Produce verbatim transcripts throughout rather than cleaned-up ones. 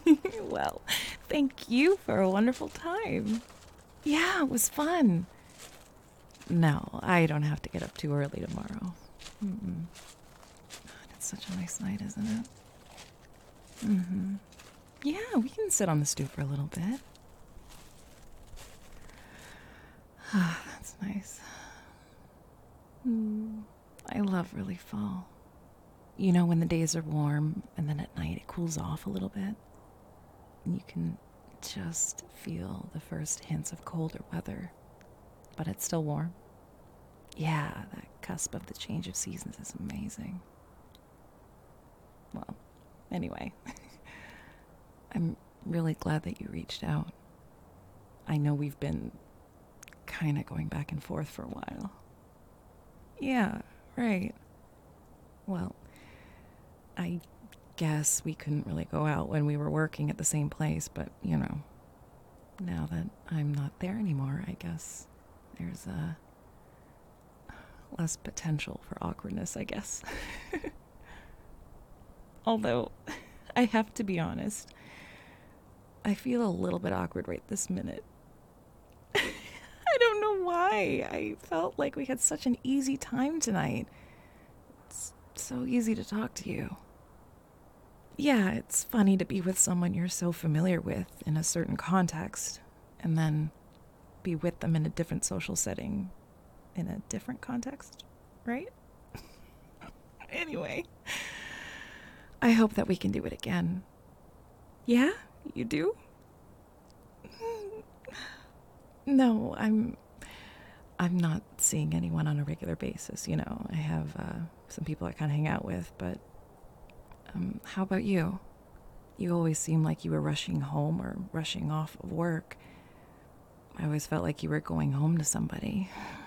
Well, thank you for a wonderful time. Yeah, it was fun. No, I don't have to get up too early tomorrow. Mm-mm. It's such a nice night, isn't it? Mm-hmm. Yeah, we can sit on the stoop for a little bit. Ah, that's nice. Mm, I love early fall. You know, when the days are warm and then at night it cools off a little bit. And you can just feel the first hints of colder weather, but it's still warm. Yeah, that cusp of the change of seasons is amazing. Well, anyway, I'm really glad that you reached out. I know we've been kind of going back and forth for a while. Yeah, right. Well, I guess we couldn't really go out when we were working at the same place, but, you know, now that I'm not there anymore, I guess there's a less potential for awkwardness, I guess. Although, I have to be honest, I feel a little bit awkward right this minute. I don't know why. I felt like we had such an easy time tonight. It's so easy to talk to you. Yeah, it's funny to be with someone you're so familiar with in a certain context, and then be with them in a different social setting in a different context, right? Anyway, I hope that we can do it again. Yeah, you do? No, I'm I'm not seeing anyone on a regular basis, you know. I have uh, some people I kind of hang out with, but um, how about you? You always seem like you were rushing home or rushing off of work. I always felt like you were going home to somebody.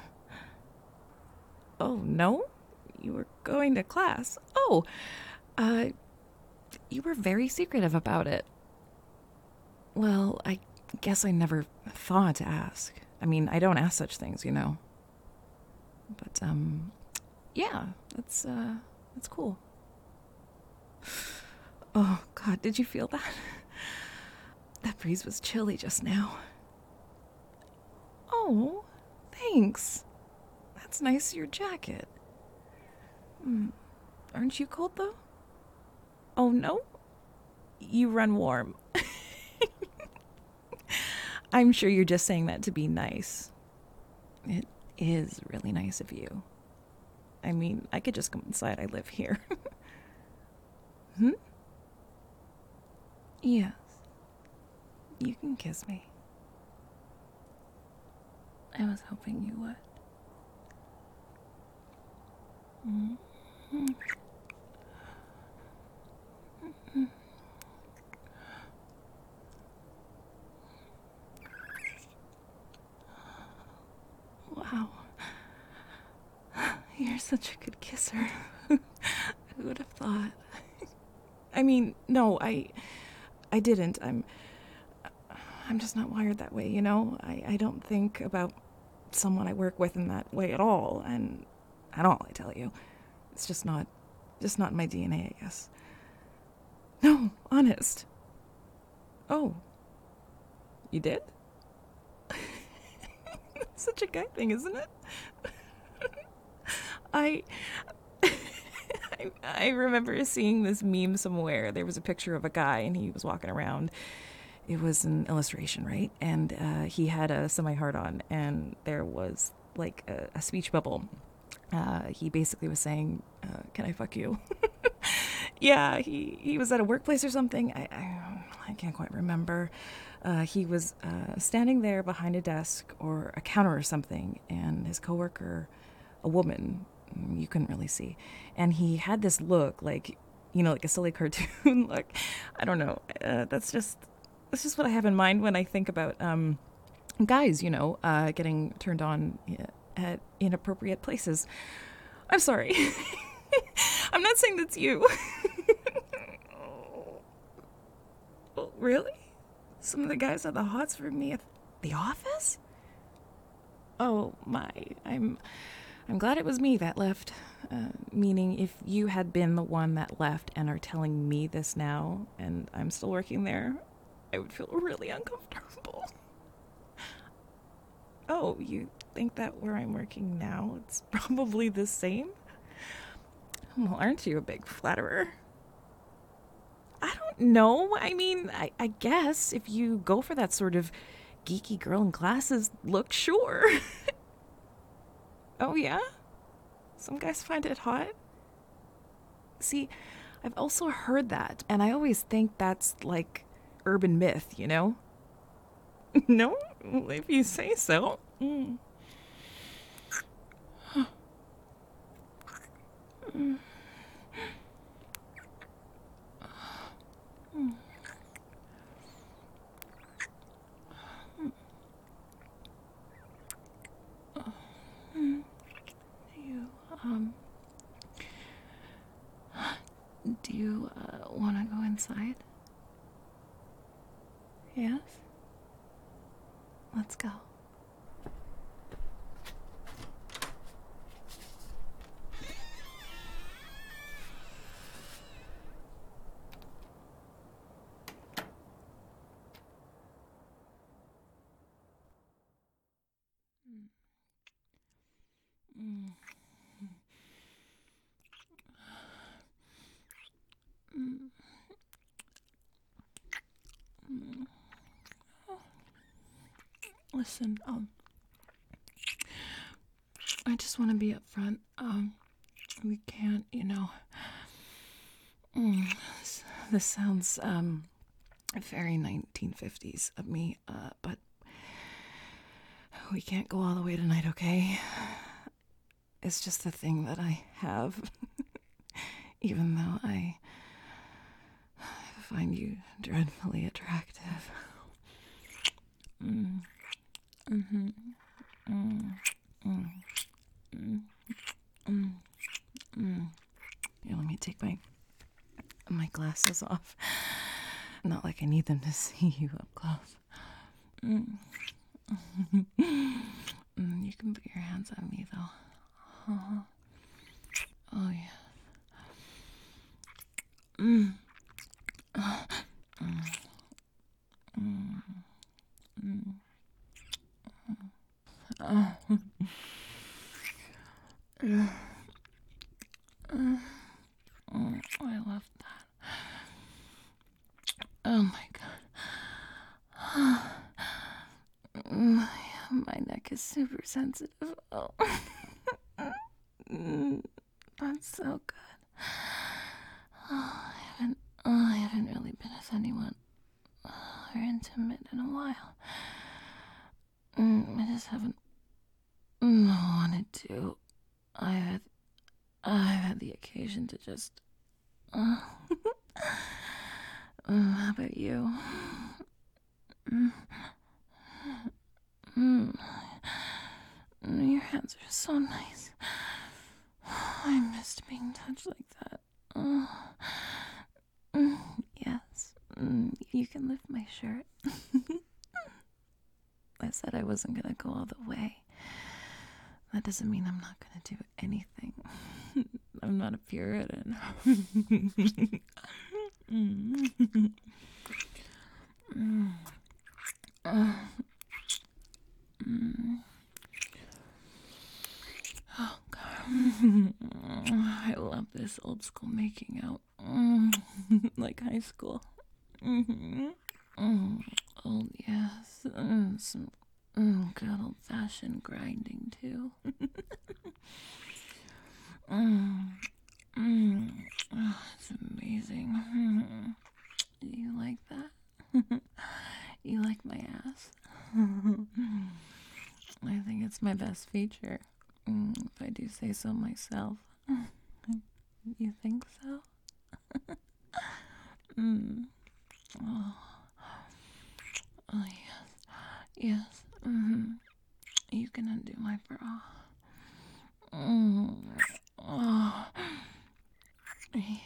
Oh, no? You were going to class? Oh, uh, you were very secretive about it. Well, I guess I never thought to ask. I mean, I don't ask such things, you know. But, um, yeah, that's, uh, that's cool. Oh, God, did you feel that? That breeze was chilly just now. Oh, thanks. That's nice, your jacket. Hmm. Aren't you cold, though? Oh, no? You run warm. I'm sure you're just saying that to be nice. It is really nice of you. I mean, I could just come inside. I live here. Hmm? Yes. You can kiss me. I was hoping you would. Mm-hmm. Wow. You're such a good kisser. Who would have thought? I mean, no, I I didn't. I'm I'm just not wired that way, you know? I, I don't think about someone I work with in that way at all, and at all, I tell you. It's just not just not in my D N A, I guess. No, honest. Oh, you did? Such a guy thing, isn't it? I I, I remember seeing this meme somewhere. There was a picture of a guy and he was walking around. It was an illustration, right? And uh, he had a semi hard on, and there was like a, a speech bubble. Uh, he basically was saying, uh, "Can I fuck you?" Yeah, he, he was at a workplace or something. I, I, I can't quite remember. Uh, he was uh, standing there behind a desk or a counter or something, and his coworker, a woman, you couldn't really see, and he had this look like, you know, like a silly cartoon look. I don't know. Uh, that's just that's just what I have in mind when I think about um, guys, you know, uh, getting turned on at inappropriate places. I'm sorry. I'm not saying that's you. Oh, really? Some of the guys had the hots for me at the office? Oh my, I'm I'm glad it was me that left. Uh, meaning, if you had been the one that left and are telling me this now, and I'm still working there, I would feel really uncomfortable. Oh, you think that where I'm working now, it's probably the same? Well, aren't you a big flatterer? I don't know. I mean, I, I guess if you go for that sort of geeky girl in glasses look, sure. Oh, yeah? Some guys find it hot? See, I've also heard that, and I always think that's like urban myth, you know? No? Well, if you say so. Mm. Mm. Mm. Mm. You, um, do you uh, want to go inside? Yes? Let's go. Mm. Mm. Mm. Listen, um, I just want to be upfront. Um, we can't, you know. Mm, this, this sounds, um, very nineteen fifties of me, uh, but we can't go all the way tonight, okay? It's just a thing that I have, even though I find you dreadfully attractive. Mm. Mm-hmm. Mm. Mm. Mm. Mm. Mm. Here, let me take my my glasses off. Not like I need them to see you up close. Mm. Mm, you can put your hands on me, though. Uh-huh. Oh, yeah. Mm. Mm. Mm. Mm. Oh. Mm. Mm. I love that. Oh my god. My, my neck is super sensitive. Oh. Mm. That's so good. Oh, I haven't, oh, I haven't really been with anyone or intimate in a while. Mm, I just haven't mm, wanted to. I had, I've had the occasion to just. Uh, mm, how about you? Mm, mm, mm, your hands are so nice. I missed being touched like that. Uh, mm, yes, mm, you can lift my shirt. I said I wasn't gonna go all the way. That doesn't mean I'm not gonna do anything. I'm not a Puritan. mm. Mm. Uh. Mm. Oh god. I love this old school making out. Mm. Like high school. Mm-hmm. Mm. Oh yes. Mm. Some mm, good old fashioned grinding too. mm. Mm. Oh, it's amazing. Mm. You like that? You like my ass? I think it's my best feature. Mm, if I do say so myself. You think so? mm. Oh. Oh, yes. Yes. Mm-hmm. You can undo my bra. Mm. Oh. Yeah.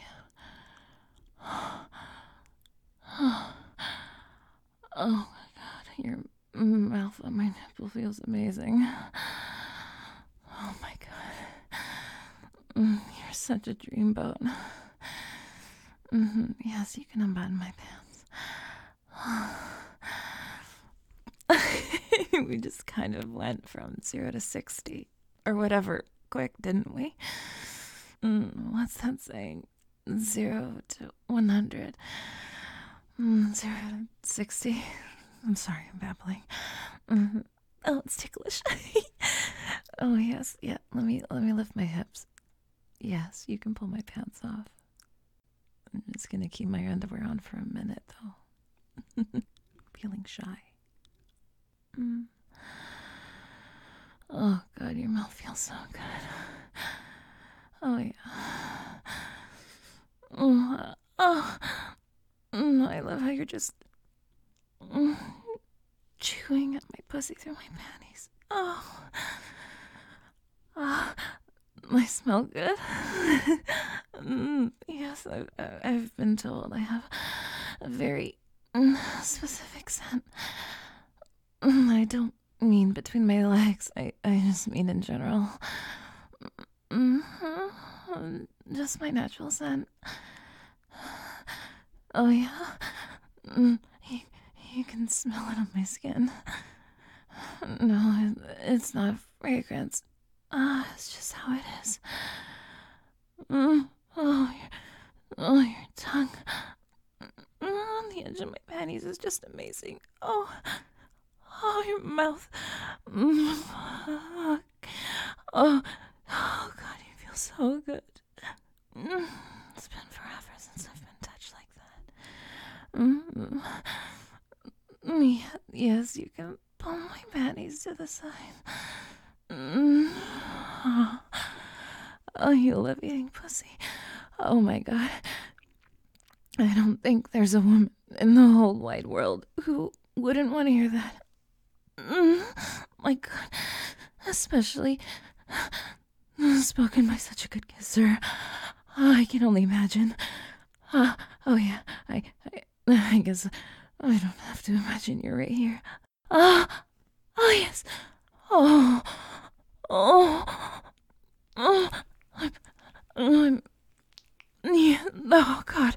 Oh my god, your mouth on my nipple feels amazing. Oh my god. such a dreamboat. Mm-hmm. Yes, you can unbutton my pants. We just kind of went from zero to sixty or whatever quick, didn't we? Mm, what's that saying? Zero to one hundred. Mm, zero to sixty. I'm sorry, I'm babbling. Mm-hmm. Oh, it's ticklish. Oh yes, yeah. Let me let me lift my hips. Yes, you can pull my pants off. I'm just gonna keep my underwear on for a minute though. Feeling shy. Mm. Oh God, your mouth feels so good. Oh yeah. Oh, oh. Mm, I love how you're just mm, chewing at my pussy through my panties. Oh. Ah. I smell good. mm, yes, I've, I've been told I have a very mm, specific scent. Mm, I don't mean between my legs. I, I just mean in general. Mm-hmm. Just my natural scent. Oh yeah? Mm, you, you can smell it on my skin. No, it's not fragrance. Ah, uh, it's just how it is. Mm. Oh, your, oh, your tongue mm, on the edge of my panties is just amazing. Oh, oh, your mouth. Mm. Oh, oh, oh, God, you feel so good. Mm. It's been forever since I've been touched like that. Mm. Yeah, yes, you can pull my panties to the side. Mm. Oh. Oh, you love eating pussy. Oh my God. I don't think there's a woman in the whole wide world who wouldn't want to hear that. Mm, my God. Especially spoken by such a good kisser. Oh, I can only imagine. Uh, oh yeah, I, I I guess I don't have to imagine you're right here. Ah, uh, oh yes. Oh, oh, oh. I'm, I'm, yeah, oh God.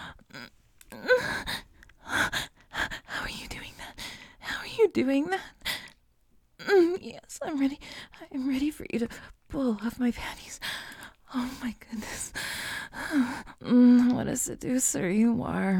How are you doing that? How are you doing that? Mm, yes, I'm ready. I'm ready for you to pull off my panties. Oh my goodness. Mm, what a seducer you are.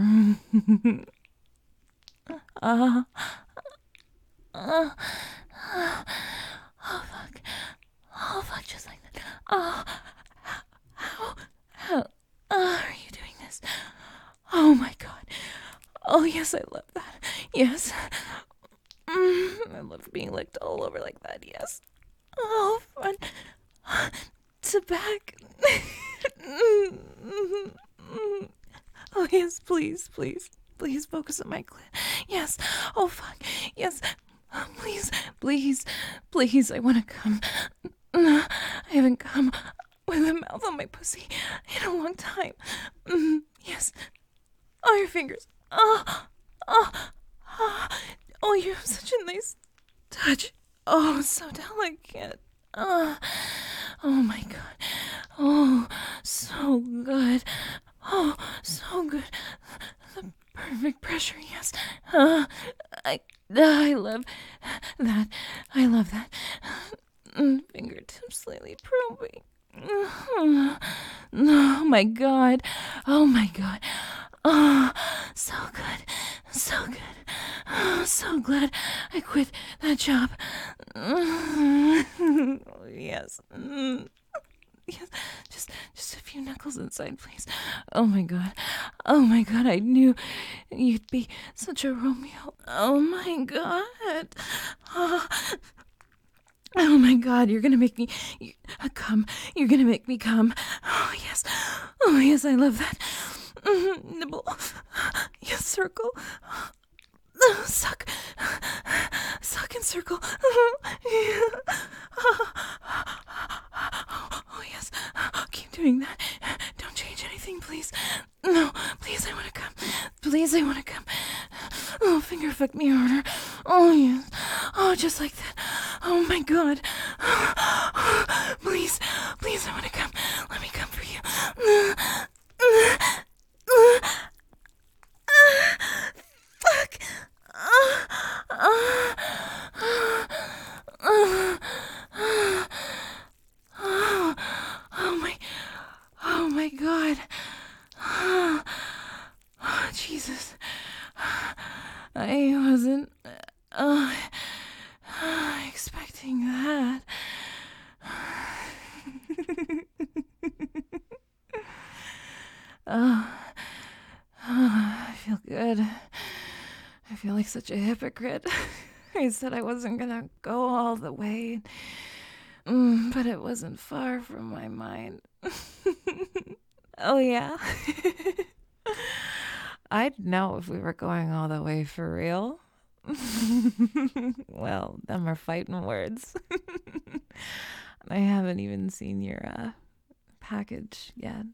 uh, uh, uh, oh fuck. Oh fuck, just like that. Oh. How, how, uh, are you doing this? Oh my God. Oh yes, I love that. Yes. Mm, I love being licked all over like that, yes. Oh, fun. To back. Oh yes, please, please, please focus on my clit. Yes. Oh fuck. Yes. Oh, please, please, please, I want to come. I haven't come with a mouth on my pussy in a long time. Mm, yes. Oh, your fingers. Oh, oh, oh, oh, you have such a nice touch. Oh, so delicate. Oh, oh my God. Oh, so good. Oh, so good. The perfect pressure, yes. Uh, I, I love that. I love that. Fingertips slightly probing. Oh my God. Oh my God. Oh, so good. So good. Oh, so glad I quit that job. Oh, yes. Yes. Just just a few knuckles inside, please. Oh my God. Oh my God. I knew you'd be such a Romeo. Oh my God. Oh. Oh my God, you're gonna make me you, uh, come. You're gonna make me come. Oh yes. Oh yes, I love that. Mm, nibble. Yes, circle. Oh, suck. Suck and circle. Oh yes. Keep doing that. Don't change anything, please. No, please, I want to come. Please, I want to come. Oh, finger fuck me harder. Oh yes. Oh, just like that. Oh my God. Please, please, I want to come. Let me come for you. Oh, I feel good. I feel like such a hypocrite. I said I wasn't gonna go all the way, mm, but it wasn't far from my mind. Oh, yeah? I'd know if we were going all the way for real. Well, them are fighting words. I haven't even seen your uh, package yet.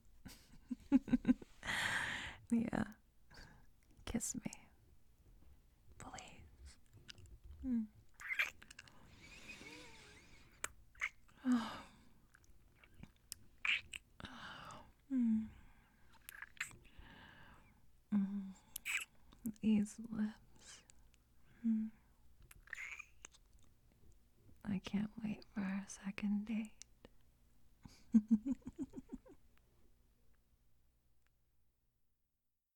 Yeah. Kiss me. Please. Mm. Oh. Mm. Mm. These lips. Mm. I can't wait for our second date.